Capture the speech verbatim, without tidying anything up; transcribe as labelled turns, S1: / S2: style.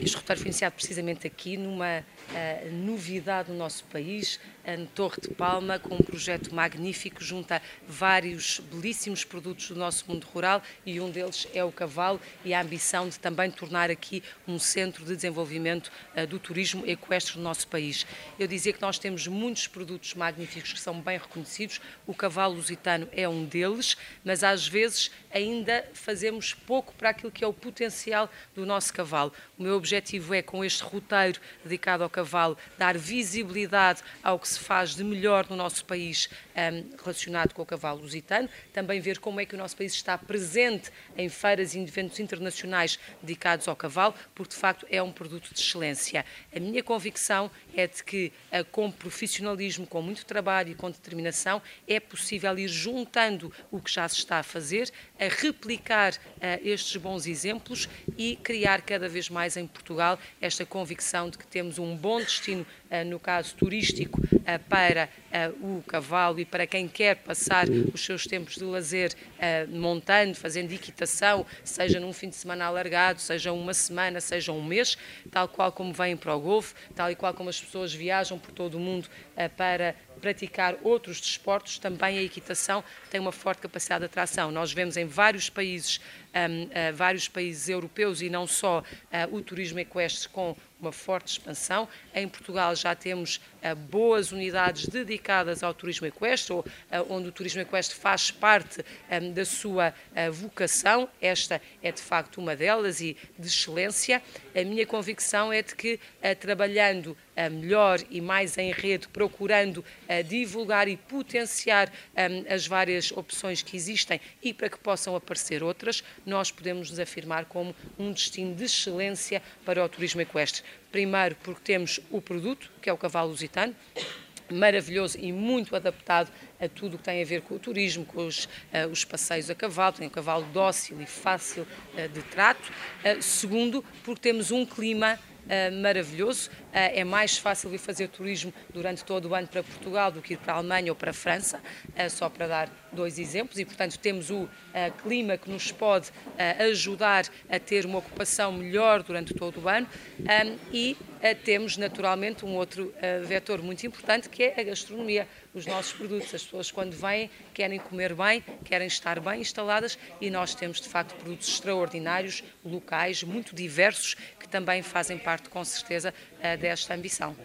S1: Este roteiro foi iniciado precisamente aqui, numa uh, novidade no nosso país, em Torre de Palma, com um projeto magnífico, junta vários belíssimos produtos do nosso mundo rural e um deles é o cavalo e a ambição de também tornar aqui um centro de desenvolvimento uh, do turismo equestre no nosso país. Eu dizia que nós temos muitos produtos magníficos que são bem reconhecidos, o cavalo lusitano é um deles, mas às vezes ainda fazemos pouco para aquilo que é o potencial do nosso cavalo. O meu objetivo é, com este roteiro dedicado ao cavalo, dar visibilidade ao que se faz de melhor no nosso país um, relacionado com o cavalo lusitano, também ver como é que o nosso país está presente em feiras e eventos internacionais dedicados ao cavalo, porque de facto é um produto de excelência. A minha convicção é de que com profissionalismo, com muito trabalho e com determinação, é possível ir juntando o que já se está a fazer, a replicar uh, estes bons exemplos e criar cada vez mais em Portugal esta convicção de que temos um bom destino, uh, no caso turístico, uh, para uh, o cavalo e para quem quer passar os seus tempos de lazer uh, montando, fazendo equitação, seja num fim de semana alargado, seja uma semana, seja um mês, tal qual como vêm para o Golfo, tal e qual como as pessoas viajam por todo o mundo uh, para praticar outros desportos, também a equitação tem uma forte capacidade de atração. Nós vemos em vários países, um, uh, vários países europeus e não só uh, o turismo equestre com uma forte expansão. Em Portugal já temos uh, boas unidades dedicadas ao turismo equestre, ou, uh, onde o turismo equestre faz parte um, da sua uh, vocação. Esta é de facto uma delas e de excelência. A minha convicção é de que, uh, trabalhando uh, melhor e mais em rede, procurando uh, divulgar e potenciar um, as várias opções que existem e para que possam aparecer outras, nós podemos nos afirmar como um destino de excelência para o turismo equestre. Primeiro porque temos o produto, que é o cavalo lusitano, maravilhoso e muito adaptado a tudo o que tem a ver com o turismo, com os, uh, os passeios a cavalo, tem um cavalo dócil e fácil uh, de trato. Uh, segundo, porque temos um clima Uh, maravilhoso, uh, é mais fácil ir fazer turismo durante todo o ano para Portugal do que ir para a Alemanha ou para a França, uh, só para dar dois exemplos, e portanto temos o uh, clima que nos pode uh, ajudar a ter uma ocupação melhor durante todo o ano, um, e uh, temos naturalmente um outro uh, vetor muito importante, que é a gastronomia, os nossos produtos. As pessoas quando vêm querem comer bem, querem estar bem instaladas e nós temos de facto produtos extraordinários, locais, muito diversos, que também fazem parte com certeza desta ambição.